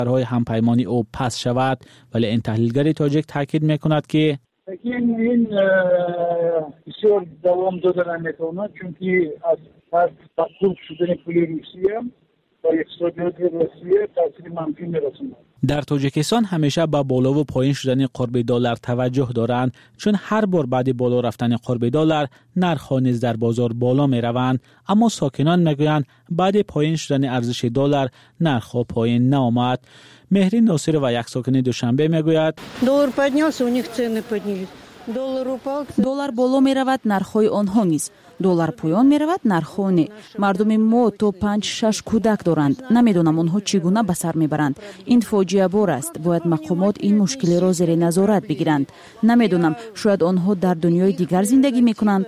کشورهای همپیمانی او پس شود، ولی این تحلیلگر تاجیک تاکید میکند که این بسیار دوام دادن میتونه، چونکه از تقویت شدن پول روسیه و اقتصادیات روسیه تاثیر منفی میرسونه. در تاجیکستان همیشه با بالا و پایین شدن قرب دلار توجه دارند، چون هر بار بعد بالا رفتن قرب دلار نرخ‌ها نیز در بازار بالا می‌روند، اما ساکنان میگویند بعد پایین شدن ارزش دلار نرخ‌ها پایین نآمد. مهری ناصر و یک ساکن دوشنبه میگوید دلار поднялся, у них цены поднялись. دلار بالا می‌رود، نرخ‌های آنها نیز. دلار پایین می‌رود، نرخ‌ها نه. مردم ما تو 5-6 کودک دارند. نمی‌دانم آنها چگونه به سر می‌برند. این فاجعه بار است. باید مقامات این مشکل را زیر نظارت بگیرند. نمی‌دانم، شاید آنها در دنیای دیگر زندگی می‌کنند.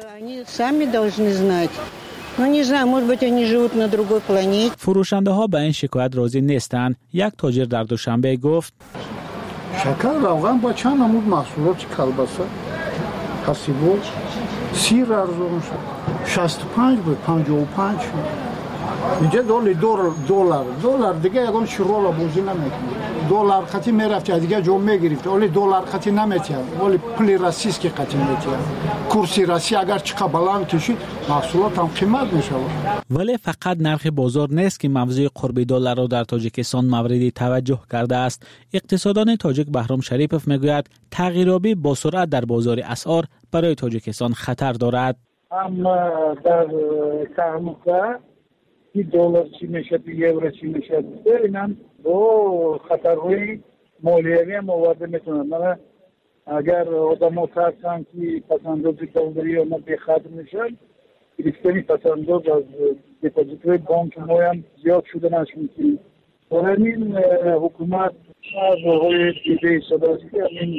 فروشنده‌ها به این شکایت راضی نیستند. یک تاجر در دوشنبه گفت شکر روغن با چند نمود محصولات کلباسه حسیبو 30 ارزون شد، 65 بود، 55 شد. اینجا دلار دیگه یکون شروع بازی نمیکنه. دلار خطی میرفت دیگه جو میگرفت، ولی دلار خطی نمیتیاد، ولی پول روسیه خطی میتیاد. کورسی روسی اگر چقدر بلند کشید محصولات هم قیمت میشه. ولی فقط نرخ بازار نیست که موضوع قرب دلار را در تاجیکستان مورد توجه کرده است. اقتصاددان تاجیک بهرام شریپوف میگوید تغییرابی با سرعت در بازار اسعار برای تاجیکستان خطر دارد. اما در تعامل که دلار چی میشه، یورو چی میشه، اینا با خطرهای مالیاتی هم آورده میتونن. اگر آدم‌ها ترسن که پسنداز دلاری اونا بخطر میشن، گرفتن پسنداز از دپوزیت‌های بانک ما هم زیاد شده نشون. برای این حکومت از راه‌های دیگه استفاده کنه.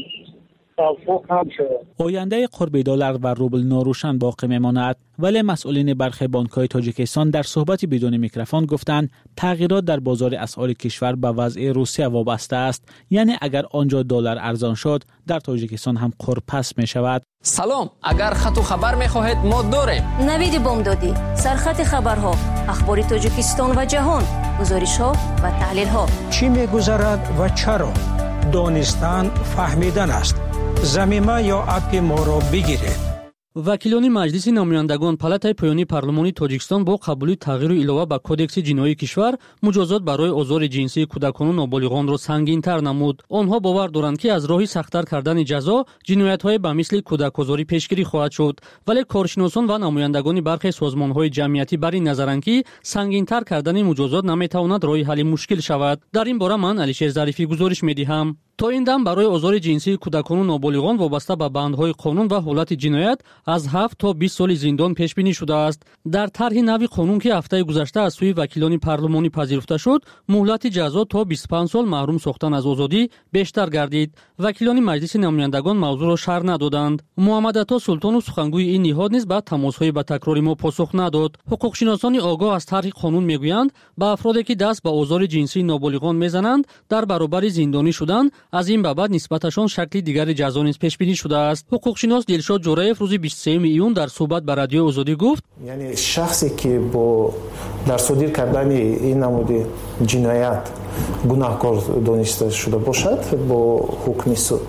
آینده قرب دلار و روبل ناروشن باقی میماند، ولی مسئولین برخی بانک‌های تاجیکستان در صحبتی بدون میکروفون گفتند تغییرات در بازار اسعار کشور به وضع روسیه وابسته است. یعنی اگر آنجا دلار ارزان شد، در تاجیکستان هم قرب پس می شود. سلام، اگر خط و خبر می‌خواهید ما داریم. نوید بامدادی، سرخط خبرها، اخبار تاجیکستان و جهان، گزارش‌ها و تحلیل‌ها. چی می‌گذرد و چرا؟ دانستن فهمیدن است. زمینه یا اپ ما را بگیرید. وکیلان مجلس نمایندگان پالاتای پایانی پارلمانی تاجیکستان با قبول تغییر و علاوه به کدکس جنایی کشور مجازات برای آزار جنسی کودکان و نابالغان را سنگین‌تر نمود. آنها باور دارند که از راهی سخت‌تر کردن جزا جنایت‌های به مثل کودک‌آزاری پیشگیری خواهد شد، ولی کارشناسان و نمایندگان برخی سازمان‌های جمعیتی بر این نظرند که سنگین‌تر کردن مجازات نمی‌تواند راه حل مشکل شود. در این باره من علیشیر ظریفی گزارش می‌دهم. تا این دم برای آزار جنسی کودکان و نابالغان وابسته به بندهای قانون و حالت جنایت از 7 تا 20 سال زندان پیش بینی شده است. در طرح نوی قانون که هفته گذشته از سوی وکیلان پارلمانی پذیرفته شد، مهلت جزا تا 25 سال محروم ساختن از آزادی بیشتر گردید. وکیلان مجلس نمایندگان موضوع را شرح ندادند. محمد عطا سلطان سخنگوی این نهاد نیز به تماس‌های به تکرار ما پاسخ نداد. حقوقشناسان آگاه از طرح قانون میگویند به افرادی که دست به آزار جنسی نابالغان میزنند در برابر زندانی شدن، از این به بعد نسبتشان شکلی دیگر جزا نیز پیش بینی شده است. حقوقشناس دلشاد جورایف روز 23 ایون در صحبت با رادیو آزادی گفت: یعنی شخصی که با در صادر کردن این نمود جنایت گناهکار دانسته شده باشد با حکم سود،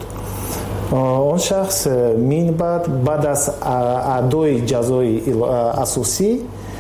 آن شخص بعد از ادای جزای اساسی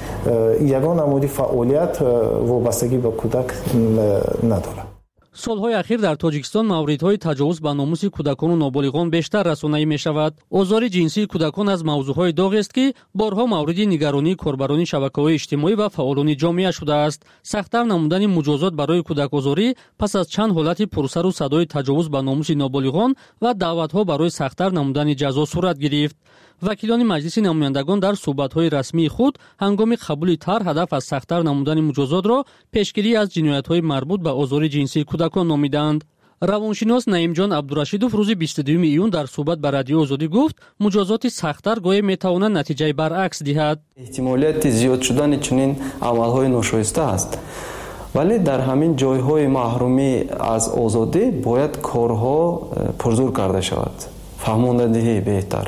یگان نمودی فعالیت وابستگی به کودک ندارد. سالهای اخیر در تاجیکستان موردهای تجاوز به ناموس کودکان و نابالغان بیشتر رسانه‌ای می‌شود. آزار جنسی کودکان از موضوعهای داغ است که بارها مورد نگرانی کاربران شبکه‌های اجتماعی و فعالان جامعه شده است. سخت‌تر نمودن مجازات برای کودک‌آزاری پس از چند حالت پرسر و صدای تجاوز به ناموس نابالغان و دعوت‌ها برای سخت‌تر نمودن جزا صورت گرفت. وکیلان مجلس نمایندگان در صحبت‌های رسمی خود هنگام قبول طرح هدف از سخت‌تر نمودن مجازات را پیشگیری از جنایت‌های مربوط به آزار جنسی کودکان نامیدند. روانشناس نعیم جان عبدالرشیدوف روز 22 ایون در صحبت با رادیو آزادی گفت مجازات سخت‌تر گویا می‌تواند نتیجه برعکس دهد. احتمالیت زیاد شدن چنین عمل‌های ناشایسته است. ولی در همین جای‌های محرومی از آزادی باید کارها پرزور کرده شود. فهماندهی بهتر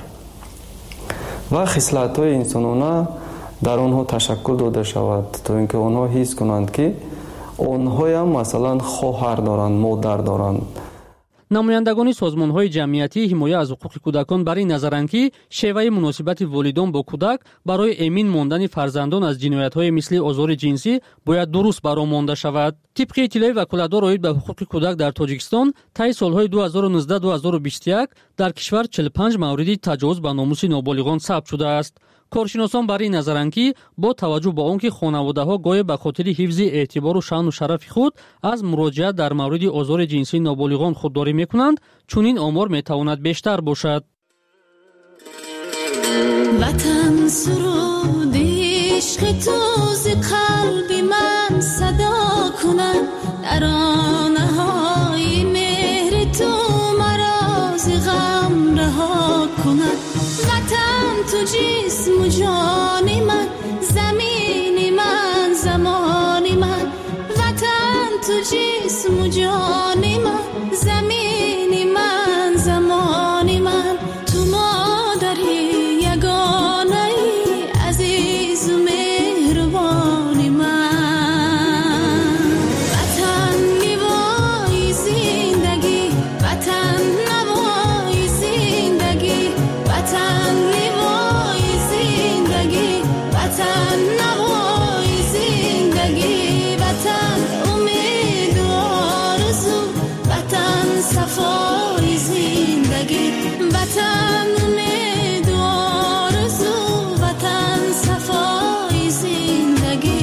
و خصلت‌های انسانانه در آنها تشکل داده شود تا اینکه آنها حس کنند که онҳо ҳам масалан хоҳар доранд, модар доранд. намояндагони созмонҳои ҷамъиятии ҳимоя аз ҳуқуқи кӯдакон бар ин назаранд ки шеваи муносибати волидон бо кӯдак барои эмин мондани фарзандон аз ҷиноятҳое мисли озори ҷинсӣ бояд дуруст баромонда шавад. тибқи иттилои ваколатдор оид ба ҳуқуқи кӯдак дар Тоҷикистон таи солҳои 2019-2021 дар кишвар 45 мавриди таҷовуз ба номуси ноболиғон сабт шудааст. коршиносон бар ин назаранд ки бо таваҷҷӯҳ ба он ки хонаводаҳо гоҳе ба хотири ҳифзи эътибору шаъну шарафи худ аз муроҷиат дар мавриди озори ҷинсии ноболиғон худдорӣ мекунанд, чунин омор метавонад бештар бошад. ватан суруди ишқи ту зи қалби ман садо кунад, таронаҳои меҳри ту маро зи ғам раҳо кунад. ватан ту ҷисму ҷони ман, замини ман, замони ман. ватан ту ҷисму ҷони ман, замини ман, замони ман. ту модари ягонаи азизу меҳрубони ман. ватан ливои зиндагӣ, ватан навои зиндагӣ, ватан ливои зиндагӣ, ватан навои зиндагӣ. ватан умеду орзу, ватан сафои зиндагӣ. ватан умеду орзу, ватан сафои зиндагӣ.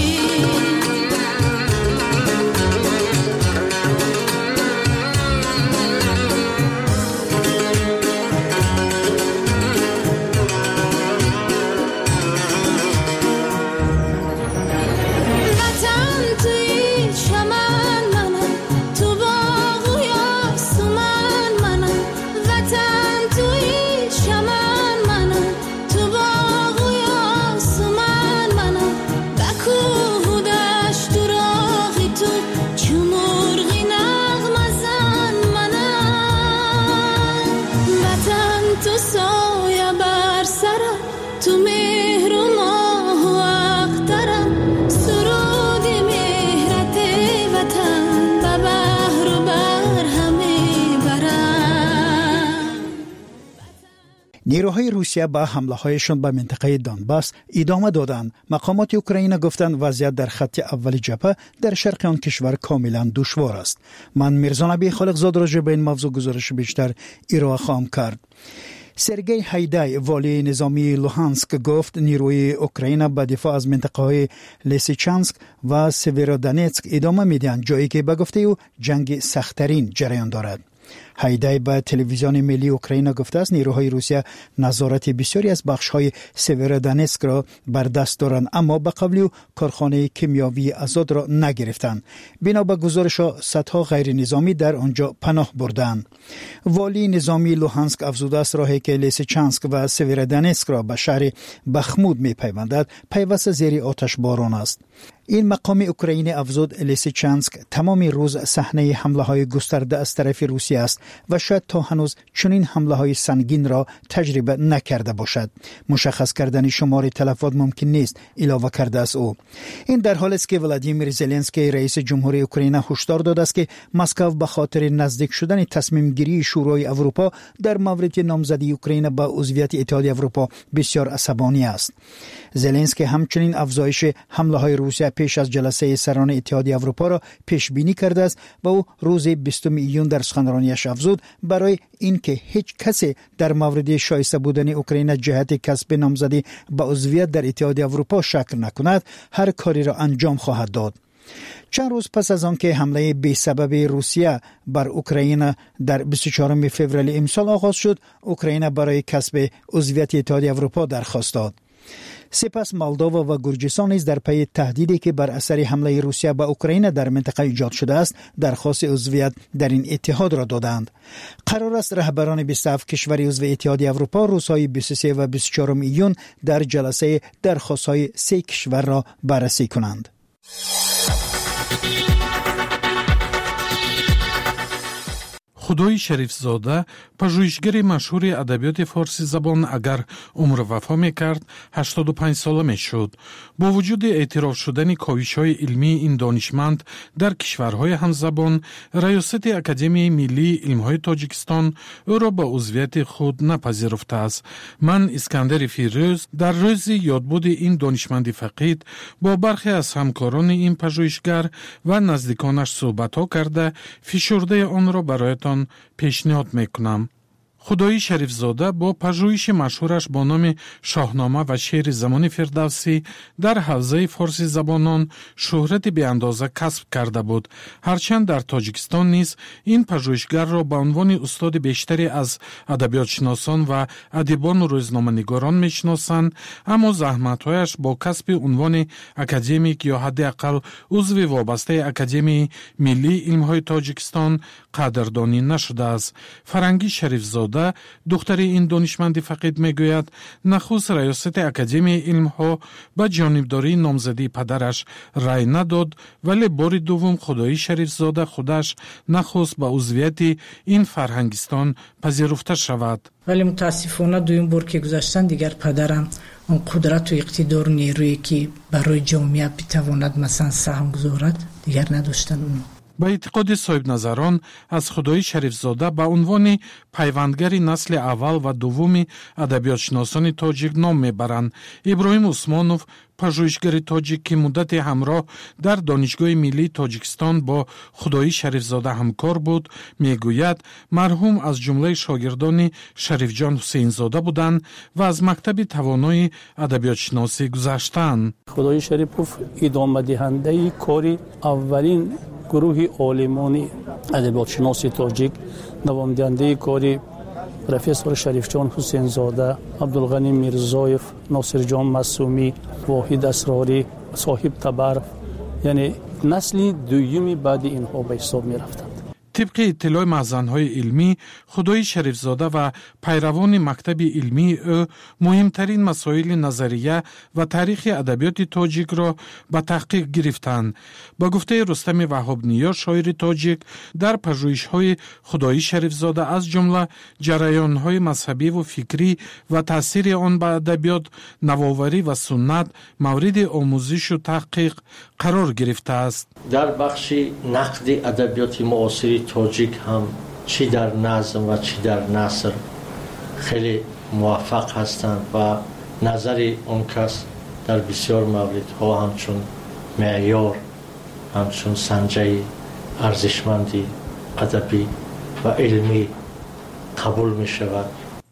ватан туи чаман манам, ту боғу ёсуман манам. ватан туи чаман манам, ту боғу ёсуман манам. ба кӯҳу дашту роғи ту чу мурғи нағмазан манам. ватан ту соя бар сарам, ту меҳру моҳу ақтарам. суруди меҳрате ватан ба баҳру бар ҳаме барам. نیروهای روسیه با حمله‌هایشان به منطقه دونباس ادامه دادند. مقامات اوکراین گفتند وضعیت در خط اول جبهه در شرق آن کشور کاملا دشوار است. من میرزا نبی خالقزاد راجع به این موضوع گزارش بیشتر ارائه خواهم کرد. سرگئی هایدای والی نظامی لوهانسک گفت نیروی اوکراین به دفاع از منطقه های لیسیچانسک و سیورودانتسک ادامه میدهند، جایی که به گفته او جنگ سخت‌ترین جریان دارد. هایدای به تلویزیون ملی اوکراین گفته است نیروهای روسیه نظارت بسیاری از بخش‌های سیورودانتسک را بر دست دارند، اما به قول او کارخانه کیمیاوی آزاد را نگرفتند. بنا به گزارش صدها غیر نظامی در آنجا پناه بردند. والی نظامی لوهانسک افزوده است راهی که لیسیچانسک و سیورودانتسک را به شهر بخمود می‌پیوندد پیوسته زیر آتش باران است. این مقام اوکراینی افزود لیسیچانسک تمام روز صحنه حمله‌های گسترده از طرف روسیه است و شاید تا هنوز چنین حمله‌های سنگین را تجربه نکرده باشد. مشخص کردن شمار تلفات ممکن نیست، اضافه کرده است او. این در حالی است که ولادیمیر زلنسکی رئیس جمهوری اوکراین هشدار داده است که مسکو به خاطر نزدیک شدن تصمیم گیری شورای اروپا در مورد نامزدی اوکراین به عضویت اتحادیه اروپا بسیار عصبانی است. زلنسکی همچنین افزایش حمله‌های روسیه پیش از جلسه سران اتحادیه اروپا را پیش بینی کرده است و او روز 20 ایون در سخنرانیش افزود برای اینکه هیچ کسی در مورد شایسته بودن اوکراین جهت کسب نامزدی به عضویت در اتحادیه اروپا شک نکند، هر کاری را انجام خواهد داد. چند روز پس از آنکه حمله بی سبب روسیه بر اوکراین در 24 فوریه امسال آغاز شد، اوکراین برای کسب عضویت اتحادیه اروپا درخواست داد. سپس مولداوا و گرجستان نیز در پی تهدیدی که بر اثر حمله روسیه به اوکراین در منطقه ایجاد شده است درخواست عضویت در این اتحاد را دادند. قرار است رهبران 27 کشور عضو اتحادیه اروپا روزهای 23 و 24 ایون در جلسه درخواست‌های 3 کشور را بررسی کنند. خدای شریفزاده پژوهشگر مشهور ادبیات فارسی زبان اگر عمر وفا میکرد 85 ساله میشد. با وجود اعتراف شدن کاوش‌های علمی این دانشمند در کشورهای همزبان، ریاست اکادمی ملی علم‌های تاجیکستان او را به عضویت خود نپذیرفته است. من اسکندر فیروز در روز یادبود این دانشمند فقید با برخی از همکاران این پژوهشگر و نزدیکانش صحبت‌ها کرده فشرده آن را برایتان پیشنهاد میکنم. خدای شریفزاده با پژوهش مشهورش با نام شاهنامه و شعر زمان فردوسی در حوزه فارسی زبانان شهرت بی اندازه کسب کرده بود. هرچند در تاجیکستان نیز این پژوهشگر را به عنوان استاد بیشتری از ادبیات شناسان و ادیبان و روزنامه‌نگاران میشناسند، اما زحمت‌هایش با کسب عنوان اکادمیک یا حداقل عضو وابسته اکادمی ملی علم‌های تاجیکستان قدردانی نشده است. فرنگی شریفزاده دختر این دانشمند فقید میگوید نخست ریاست اکادمی علم‌ها به جانبداری نامزدی پدرش رای نداد، ولی بار دوم خدای شریفزاده خودش نخست به عضویت این فرهنگستان پذیرفته شود. ولی متاسفانه دویم بار که گذشتن دیگر پدرم اون قدرت و اقتدار و نیرویی که برای جامعه بتواند مثلا سهم گذارد دیگر نداشتن. به اعتقاد صاحب نظران از خدای شریفزاده به عنوان پیوندگر نسل اول و دوم ادبیات شناسان تاجیک نام میبرند. ابراهیم عثمانوف پژوهشگر تاجیک که مدت همراه در دانشگاه ملی تاجیکستان با خدای شریفزاده همکار بود میگوید مرحوم از جمله شاگردان شریف جان حسین زاده بودند و از مکتب توانای ادبیات شناسی گذشتند. خدای شریفوف ادامه دهنده کاری اولین گروه عالمان ادبیات شناسی تاجیک، دوام دهنده کاری پروفسور شریف جان حسین زاده، عبدالغنی میرزایف، ناصر جان معصومی، واحد اسراری، صاحب تبر، یعنی نسل دومی بعد اینها به حساب می رفتند. طبق اطلاع مخزن‌های علمی، خدای شریفزاده و پیروان مکتب علمی او مهمترین مسائل نظریه و تاریخ ادبیات تاجیک را به تحقیق گرفتند. با گفته رستم وهابنیا شاعر تاجیک، در پژوهش‌های خدای شریفزاده از جمله جریان‌های مذهبی و فکری و تاثیر آن به ادبیات، نوآوری و سنت مورد آموزش و تحقیق قرار گرفته است. در بخش نقد ادبیات معاصر تاجیک هم چی در نظم و چی در نثر خیلی موفق هستند و نظر اون کس در بسیار موردها همچون معیار، همچون سنجه ارزشمندی ادبی و علمی قبول می شود.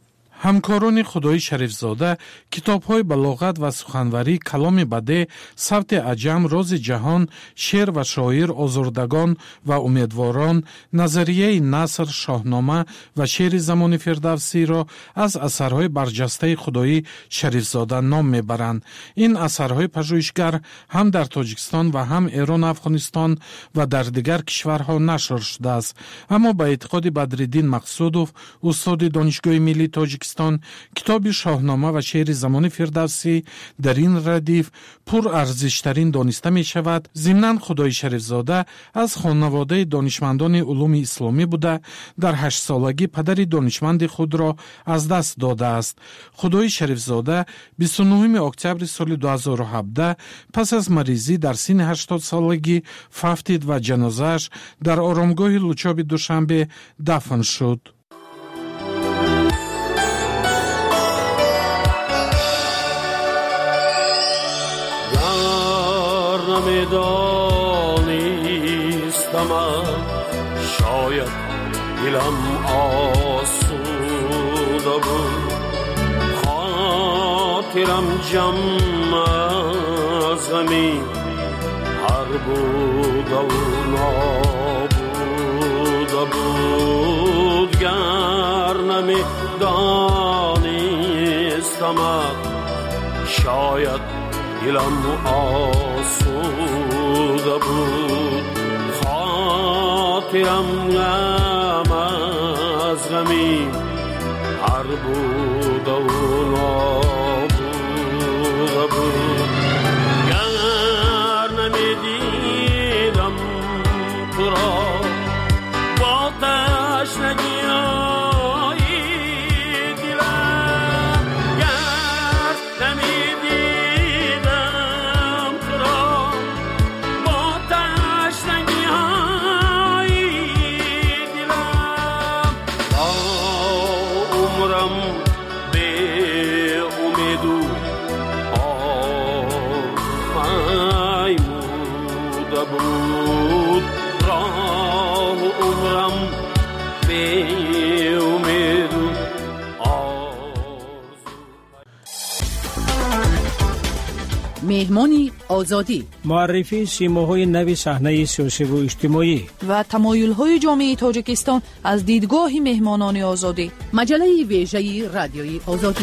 همکاران خدای شریفزاده کتاب‌های بلاغت و سخنوری، کلام بده، صوت عجم، راز جهان، شعر و شاعر، آزردگان و امیدواران، نظریه نثر، شاهنامه و شعر زمان فردوسی را از اثرهای برجسته خدای شریفزاده نام میبرند. این اثرهای پژوهشگر هم در تاجیکستان و هم ایران، افغانستان و در دیگر کشورها نشر شده است. اما به اعتقاد بدرالدین مقصودوف، استاد دانشگاه ملی تاجیکستان، کتاب شاهنامه و شعر زمان فردوسی در این ردیف پر ارزشترین دانسته می شود. ضمناً خدای شریفزاده از خانواده دانشمندان علوم اسلامی بوده، در 8 سالگی پدر دانشمند خود را از دست داده است. خدای شریفزاده 29 اکتبر سال 2017 پس از مریضی در سن 80 سالگی فوتید و جنازه‌اش در آرامگاه لوچاب دوشنبه دفن شد. نمیدانستم شاید دلم آسوده بود، خاطرم جمع از غمی هر بود و نابوده بود. گر نمیدانستم شاید دلم آسوده بود، خاطرم غم از غمی هر بود و نابوده بود. گر نمیدیدم تو را با تشنه مهمان آزادی، معرفی سیماهای نوی صحنه سیاسی و اجتماعی و تمایل‌های جامعه تاجیکستان از دیدگاه مهمانان آزادی. مجله ویژه رادیوی آزادی.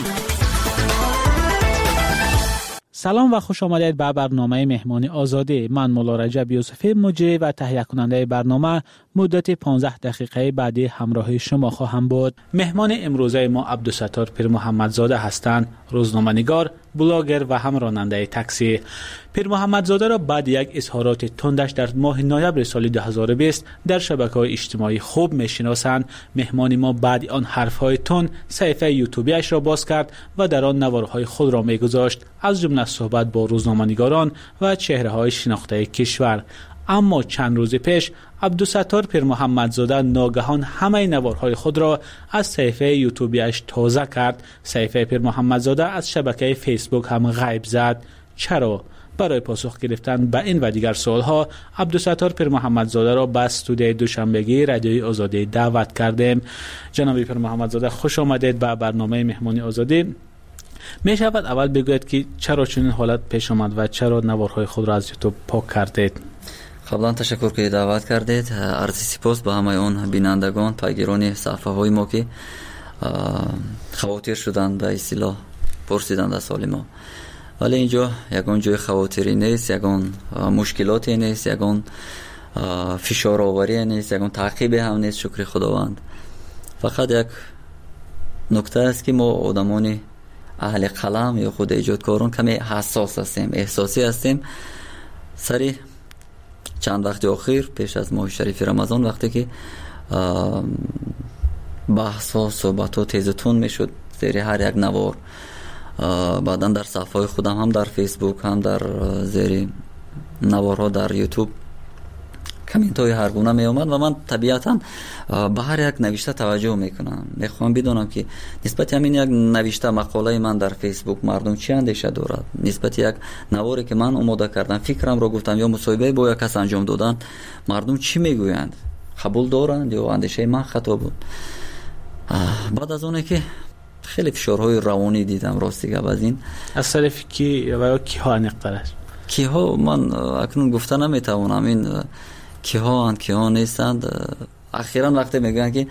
سلام و خوش آمدید به برنامه مهمان آزادی. من مولا رجب یوسفی مجری و تهیه کننده برنامه مدت 15 دقیقه بعدی همراه شما خواهم بود. مهمان امروزه ما عبدالستار پیر محمدزاده هستند، روزنامه‌نگار، بلاگر و هم راننده تاکسی. پیر محمدزاده را بعد یک اظهارات تندش در ماه نوامبر سال 2020 در شبکه‌های اجتماعی خوب می‌شناسند. مهمان ما بعد آن حرف‌های تند صفحه یوتیوبیش را باز کرد و در آن نوارهای خود را می‌گذاشت، از جمله صحبت با روزنامه‌نگاران و چهره‌های شناخته کشور. اما چند روز پیش عبدالستار پیر محمدزاده ناگهان همه نوارهای خود را از صفحه یوتیوبیش تازه کرد. صفحه پیر محمدزاده از شبکه فیسبوک هم غیب زد. چرا؟ برای پاسخ گرفتن به این و دیگر سوالها عبدالستار پیر محمدزاده را به استودیوی دوشنبگی رادیوی آزادی دعوت کردیم. جناب پیر محمدزاده خوش آمدید به برنامه مهمانی آزادی. می شود اول بگوید که چرا چنین حالت پیش آمد و چرا نوارهای خود را از یوتیوب پاک کردید؟ قبلا تشکر که دعوت کردید. عرض سپاس به همه اون بینندگان، پیگیران صفحه های ما که خواطر شدند به اصطلاح پرسیدند از سال ما. ولی اینجا یگان جای خواطری نیست، یگان مشکلاتی نیست، یگان فشار آوری نیست، یگان تعقیب هم نیست. شکر خداوند. فقط یک نکته است که ما آدمان اهل قلم یا خود ایجادکاران کمی حساس هستیم، احساسی هستیم. سری چند وقت اخیر پیش از ماه شریف رمضان وقتی که بحث ها صحبت ها تیز تون میشد زیر هر یک نوار، بعدا در صفحه های خودم هم در فیسبوک هم در زیر نوارها در یوتیوب کامنت های هر گونه می اومد و من طبیعتا به هر یک نوشته توجه میکنم. میخوام بدونم که نسبت همین یک نوشته مقاله من در فیسبوک مردم چی اندیشه دارد، نسبت یک نواری که من آماده کردم فکرم رو گفتم یا مصاحبه با یک کس انجام دادن مردم چی میگویند، قبول دارند یا اندیشه من خطا بود. بعد از اونه که خیلی فشارهای روانی دیدم راستی گپ از این از طرف کی و کی ها نقطه‌اش کی ها من اکنون گفته نمیتوانم این کی ها اند کی ها نیستند. اخیراً وقتی میگن که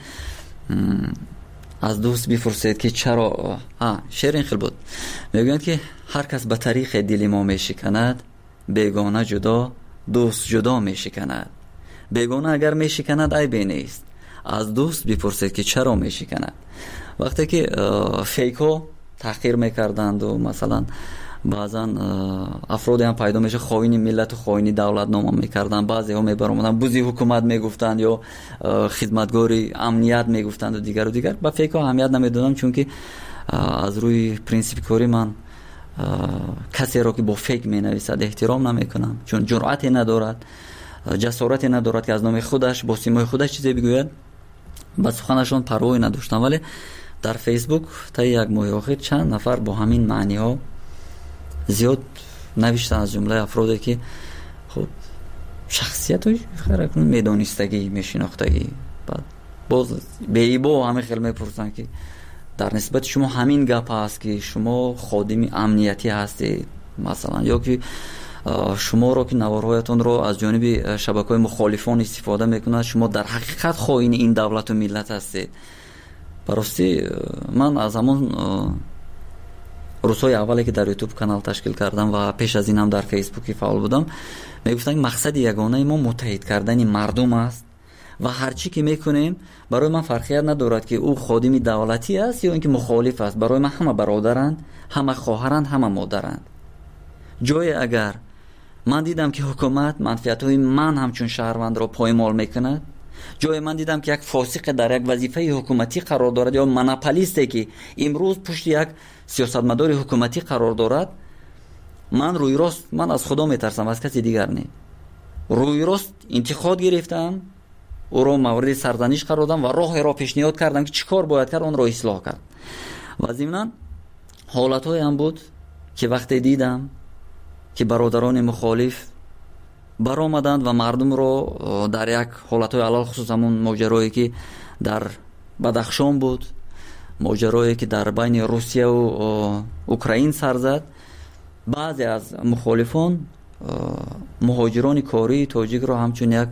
از دوست بپرسید که چرا شعر این خیلی بود، میگن که هر کس به طریق دل ما میشکند، بیگانه جدا دوست جدا میشکند. بیگانه اگر میشکند عیبی نیست، از دوست بپرسید که چرا میشکند. وقتی که فیک ها تحقیر میکردند و مثلا بعضا افرادی هم پیدا میشه خائن ملت و خائن دولت نام میکردن، بعضی ها میبرامدن بوزی حکومت میگفتند یا خدمتگاری امنیت میگفتند و دیگر با فیک ها اهمیت نمیدادم، چون که از روی پرینسیپ کاری من کسی را که با فیک مینویسد احترام نمیکنم، چون جرأتی ندارد، جسارتی ندارد که از نام خودش با سیمای خودش چیزی بگوید. با سخنشون پروایی نداشتم. ولی در فیسبوک تا یک ماه اخیر چند نفر با همین معنی ها زیاد نوشتن، از جمله افرادی که خب شخصیت های خیلی میدانستگی میشناختگی، بعد باز به ایبا همه خیلی میپرسن که در نسبت شما همین گپ هست که شما خادم امنیتی هستید مثلا، یا که شما رو که نوارهایتون رو از جانب شبکه‌های مخالفان استفاده میکنند، شما در حقیقت خائن این دولت و ملت هستید. براستی من از همون روزهای اولی که در یوتیوب کانال تشکیل کردم و پیش از این هم در فیسبوک فعال بودم میگفتن مقصد یگانه ما متحد کردن مردم است و هرچی که میکنیم برای من فرقیت ندارد که او خادم دولتی است یا اینکه مخالف است. برای من همه برادرند، همه خواهرند، همه مادرند. جای اگر من دیدم که حکومت منفعت‌های من همچون شهروند را پایمال میکند، جای من دیدم که یک فاسق در یک وظیفه حکومتی قرار دارد یا مونوپولیستی که امروز پشت یک سیاستمدار حکومتی قرار دارد، من روی راست من از خدا میترسم، از کسی دیگر نه. روی راست انتقاد گرفتم، او را مورد سرزنش قرار دادم و راه را پیشنهاد کردم که چیکار باید کرد آن را اصلاح کرد. و ضمن حالت‌های هم بود که وقتی دیدم که برادران مخالف برآمدند و مردم رو در یک حالت‌های علل خصوص همون ماجرایی که در بدخشان بود، ماجرایی که در بین روسیه و اوکراین سر زد، بعضی از مخالفان مهاجران کاری تاجیک رو همچون یک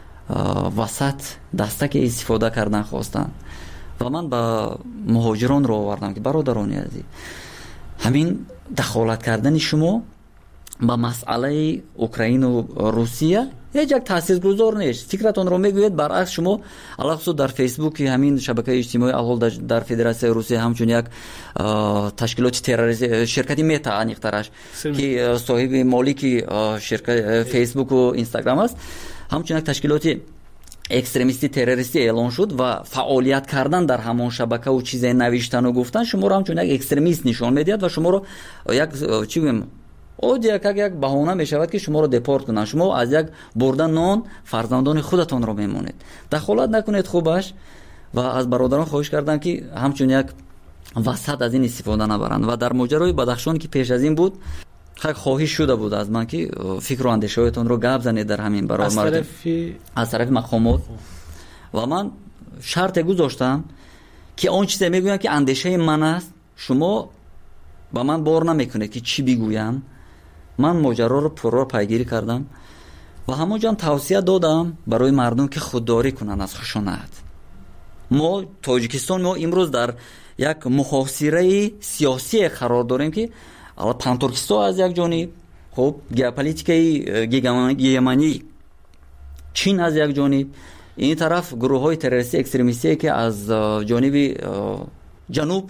وسط دستک استفاده کردن خواستن و من با مهاجران رو آوردم که برادرانی عزیز، همین دخالت کردن شما با مسئله اوکراین و روسیه هیچ یک تاثیرگذار نیست. فکرتون رو میگوید برعکس شما علاوه در فیسبوک همین شبکه اجتماعی الحال در فدراسیون روسیه همچون یک تشکیلات تروریستی شرکتی متا انیخترش که صاحب مالک شرکت فیسبوک و اینستاگرام است، همچون یک تشکیلات اکستریمیستی تروریستی اعلان شد و فعالیت کردن در همان شبکه و چیزای نوشتن و گفتن شما رو همچون یک اکستریمیست نشان میدهد و شما رو یک چی بگم یک بهانه می شود که شما رو دپورت کنن. شما از یک بردن نان فرزندان خودتان رو میمونید. دخالت نکنید خوبش و از برادران خواهش کردم که همچون یک وسط از این استفاده نبرند. و در ماجرای بدخشان که پیش از این بود خواهش شده بود از من که فکر و اندیشه‌هایتان رو گپ زنید در همین برای از طرف مقامات و من شرط گذاشتم که اون چیزی میگویم که اندیشه من است شما با من بار نمیکنید که چی بگویم. من ماجرا رو پرو پیگیری کردم و همونجا توصیه دادم برای مردم که خودداری کنن از خشونت. ما تاجیکستان ما امروز در یک محاصره سیاسی قرار داریم که الان پانتورکستان از یک جانب، خب ژئوپلیتیکای گیمانی چین از یک جانب، این طرف گروه‌های تروریستی اکستریمیستی که از جانب جنوب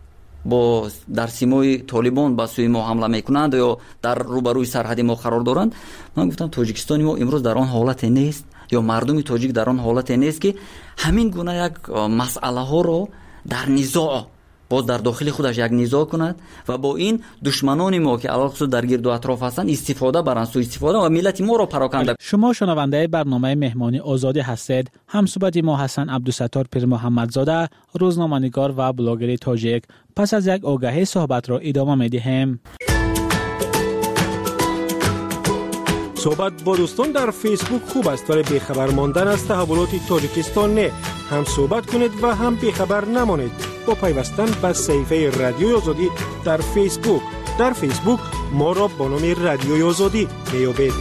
با در سیمای طالبان با سوی ما حمله میکنند یا در روبروی سرحد ما قرار دارند. من گفتم تاجیکستان ما امروز در آن حالت نیست یا مردم تاجیک در آن حالت نیست که همین گونه یک مسئله ها رو در نزاع باز در داخل خودش یک نزاع کند و با این دشمنان ما که علاوه در گرد و اطراف هستند استفاده برند، سوء استفاده و ملت ما را پراکنده. شما شنونده برنامه مهمانی آزادی هستید. همصحبت ما حسن عبدالستار پیر محمدزاده، روزنامه‌نگار و بلاگر تاجیک. پس از یک آگهی صحبت را ادامه می‌دهیم. صحبت با دوستان در فیسبوک خوب است ولی بیخبر ماندن از تحولات تاجیکستان نه. هم صحبت کنید و هم بیخبر نمانید با پیوستن به صفحه رادیوی آزادی در فیسبوک. در فیسبوک ما را با نام رادیوی آزادی میابید.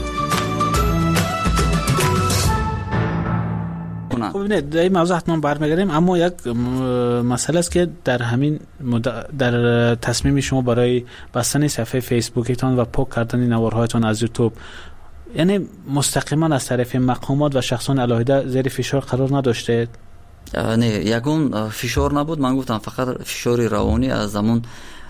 خب نه در این موضوع حتما برمیگردیم، اما یک مسئله است که در همین در تصمیم شما برای بستن صفحه فیسبوکتان و پاک کردن نوارهایتان از یوتیوب، یعنی مستقیما از طرف مقامات و شخصان علاهده زیر فشار قرار نداشته؟ نه، یگون فشار نبود. من گفتم فقط فشار روانی از زمان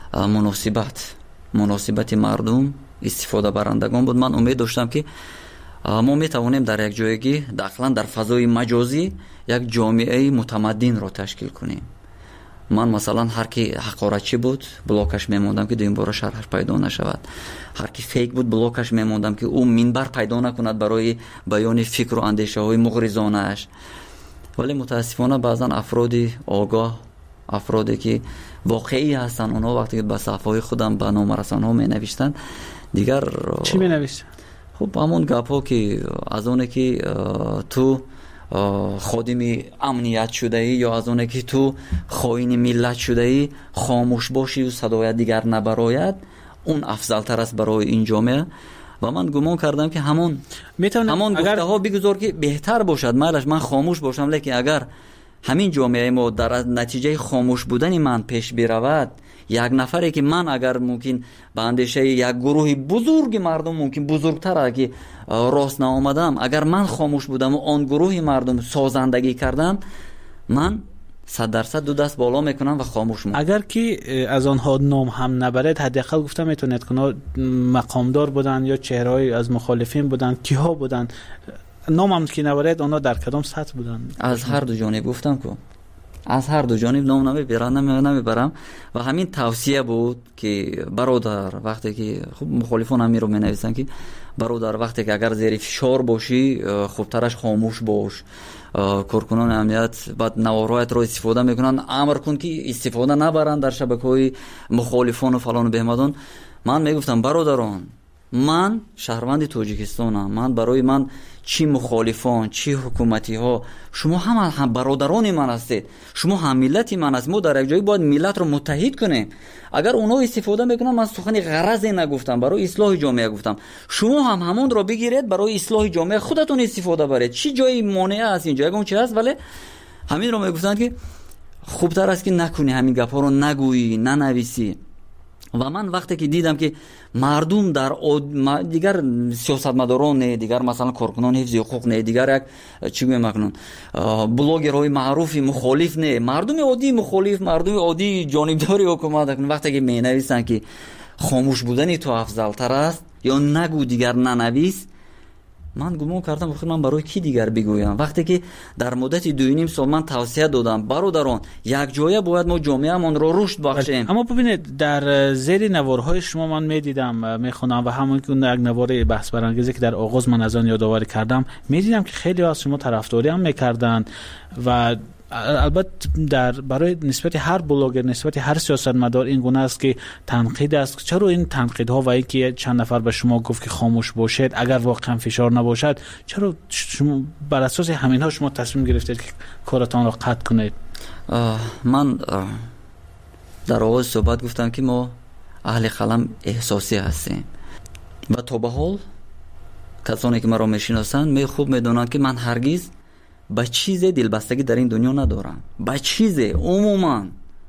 مناسبت مردم استفاده برندگان بود. من امید داشتم که ما میتوانیم در یک جایگی داخلا در فضای مجازی یک جامعه متمدن را تشکیل کنیم. من مثلا هر کی حقارتچی بود بلاکش میموندم که دویم بار شرحش پیدا نشود. هر کی فیک بود بلاکش میموندم که او منبر پیدا نکند برای بیان فکر و اندیشه های مغرضانه اش. ولی متاسفانه بعضا افرادی آگاه، افرادی که واقعی هستن، اونا وقتی که به صفحه خودم به نامرسان ها می نوشتن دیگر چی می نوشتن؟ خب همون گپ ها که از اونه که تو خادم امنیت شده ای یا از اونه که تو خائن ملت شده ای خاموش باشی و صدای دیگر نبراید، اون افضل تر است برای این جامعه. و من گمان کردم که همون گفته ها بگذار که بهتر باشد. من خاموش باشم، لیکن اگر همین جامعه ما در نتیجه خاموش بودن من پیش برود، یک نفری که من اگر ممکن به اندیشه یک گروه بزرگ مردم ممکن بزرگتر که راست نآمدم، اگر من خاموش بودم و آن گروه مردم سازندگی کردم، من 100% دو دست بالا میکنم و خاموش میکنم. اگر که از آنها نام هم نبرد، حداقل گفتم میتونید که مقامدار بودن یا چهره‌ای از مخالفین بودن، کیها بودن، نام هم که نبرد آنها در کدام سطح بودن؟ از هر دو جانب گفتم که از هر دو جانب نام نمیبرم و همین توصیه بود که برادر وقتی که خب مخالفان هم می رو می نویسن که برادر وقتی که اگر زیر فشار باشی خوبترش خاموش باش. کارکنان امنیت بعد نوارهایت رو استفاده میکنن، امر کن که استفاده نبرن در شبکه‌های مخالفان و فلان و بهمدان. من میگفتم برادران من شهروند تاجیکستانم. من برای من چی مخالفان چی حکومتی ها شما هم برادران من هستید، شما هم ملت من هستید. ما در یک جایی باید ملت رو متحد کنیم. اگر اونا استفاده میکنن، من سخن غرضی نگفتم، برای اصلاح جامعه گفتم. شما هم همون رو بگیرید برای اصلاح جامعه خودتون استفاده برید. چی جایی مانع است اینجا اون چی هست؟ ولی همین رو میگفتن که خوبتر است که نکنی، همین گپا رو نگویی ننویسی. و من وقتی که دیدم که مردم در دیگر سیاستمداران نه، دیگر مثلا کارکنان حفظ حقوق نه، دیگر یک چی میگن بلاگرهای معروفی مخالف نه، مردم عادی مخالف، مردم عادی جانبداری حکومت، وقتی که مینویسن که خاموش بودن تو افضل تر است یا نگو دیگر ننویس، من گمان کردم بخیر من برای کی دیگر بگویم؟ وقتی که در مدت 2.5 سال من توصیه دادم برادران یک جایه باید ما جامعه‌مان رو رشد بخشیم. اما ببینید در زیر نوارهای شما من میدیدم میخونم و همون که یک نوار بحث برانگیزی که در آغاز من از آن یادآوری کردم میدیدم که خیلی از شما طرفداری هم میکردن و البته برای نسبت هر بلاگر، نسبت هر سیاستمدار این گونه است که تنقید است. چرا این تنقیدها و اینکه چند نفر به شما گفت که خاموش باشید اگر واقعا فشار نباشد، چرا شما بر اساس همینها شما تصمیم گرفتید که کارتان را قطع کنید؟ من در آغاز صحبت گفتم که ما اهل قلم احساسی هستیم و تا به حال کسانی که مرا میشناسند می خوب میدونند که من هرگز با چیز دلبستگی در این دنیا ندارم. با چیز عموما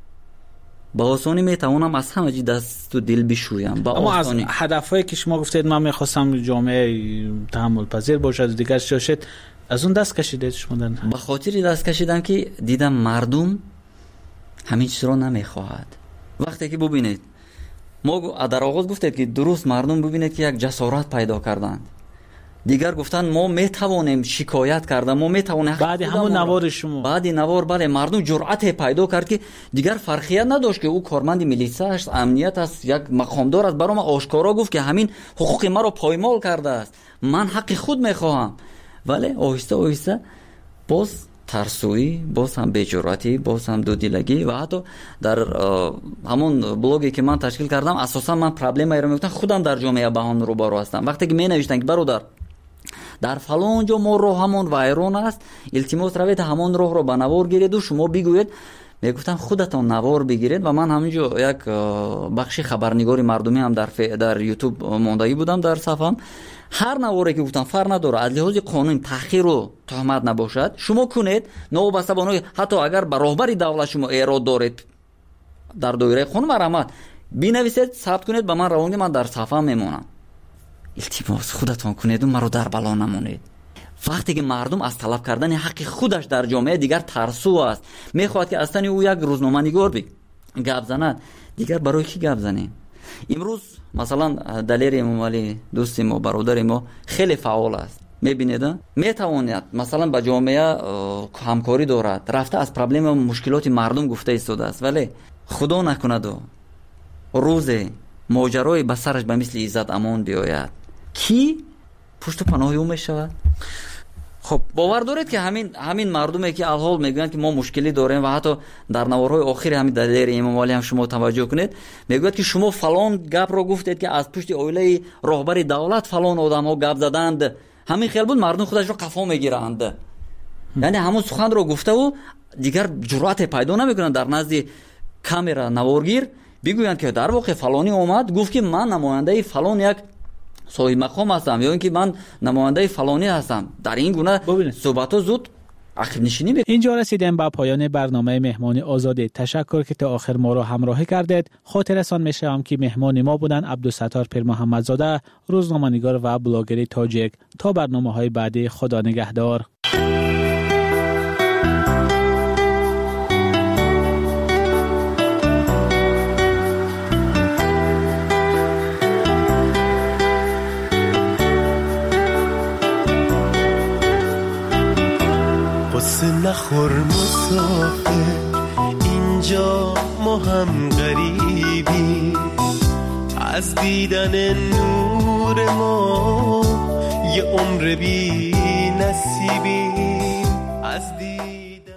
با آسانی میتوانم از همه چیز دست و دل بشویم. اما از هدفهایی که شما گفتید من میخواستم جامعه تحمل پذیر باشد دیگر شاشد، از اون دست کشیدید شما؟ به خاطر دست کشیدم که دیدم مردم همین چیز رو نمیخواهد. وقتی که ببینید ما در آغاز گفتید که درست مردم ببینید که یک جسارت پیدا کردند، دیگر گفتن ما میتوانیم شکایت کردن، ما میتوانیم بعد همون نوار شما بعد نوار بله مردم جرأت پیدا کرد که دیگر فرقیت نداشت که او کارمند میلیسا است، امنیت است، یک مقامدار است، برام آشکارا گفت که همین حقوق ما رو پایمال کرده است، من حق خود میخواهم. ولی آهسته آهسته باز ترسویی، باز هم بی‌جرأتی، باز هم دودیلگی و حتی در همون بلوگی که من تشکیل کردم اساسا من پرابلمی رو میگفتم خودم در جامعه با هم روبرو هستم. وقتی که می نوشتن که برادر در فلان جا ما راه همون وایرون است، التماس روید همون راه رو به نوار گیرید و شما بگویید، میگفتم خودتون نوار بگیرید. و من همینجا یک بخشی خبرنگاری مردمی هم در یوتیوب موندگی بودم در صفحم. هر نواری که گفتم فرق نداره، از لحاظ قانون تحقیر و تهمت نباشد شما کنید، نوبسته بانوی حتی اگر به راهبری دولت شما ایراد دارید در دایره قانون مرحمت بنویسید ثبت کنید به من روانید، من در صفحه میمونم. التماس خودتون کنید و مرا در بلا نمونید. وقتی که مردم از طلب کردن حق خودش در جامعه دیگر ترسو است، میخواد که اصلا او یک روزنامه نگار گپ زند، دیگر برای کی گپ زنیم؟ امروز مثلا دلیر امام علی دوست ما برادر ما خیلی فعال است، میبینید میتواند مثلا با جامعه همکاری دارد، رفته از پرابلم و مشکلات مردم گفته ایستاده است، ولی خدا نکند و روز ماجرای به سرش به مثل عزت امان بیاید کی پشت پناه او میشود؟ خب باور دارید که همین مردمی که الحال میگن که ما مشکلی داریم و حتی در نوارهای آخر همین دلیر امام علی هم شما توجه کنید میگوید که شما فلان گپ رو گفتید که از پشت اویله راهبر دولت فلان آدم ها گپ زدند، همین خیال بود مردم خودش رو قفا میگیرند. یعنی همون سخن رو گفته و دیگر جرأت پیدا نمیکنن در نزد کامera نوارگیر بگویند که در واقع فلانی اومد گفت که من نماینده فلان یک صاحب مقام هستم یا اینکه من نماینده فلانی هستم. در این گونه صحبت زود عقب نشینی بید. اینجا رسیدیم به پایان برنامه مهمانی آزادی. تشکر که تا آخر ما را همراهی کردید. خاطرتان میشم که مهمان ما بودن عبدالستار پیر محمدزاده، روزنامه‌نگار و بلاگر تاجیک. تا برنامه‌های بعدی خدا نگهدار. نخور مسافر اینجا ما هم غریبی، از دیدن نور ما یه عمر بی نصیبی.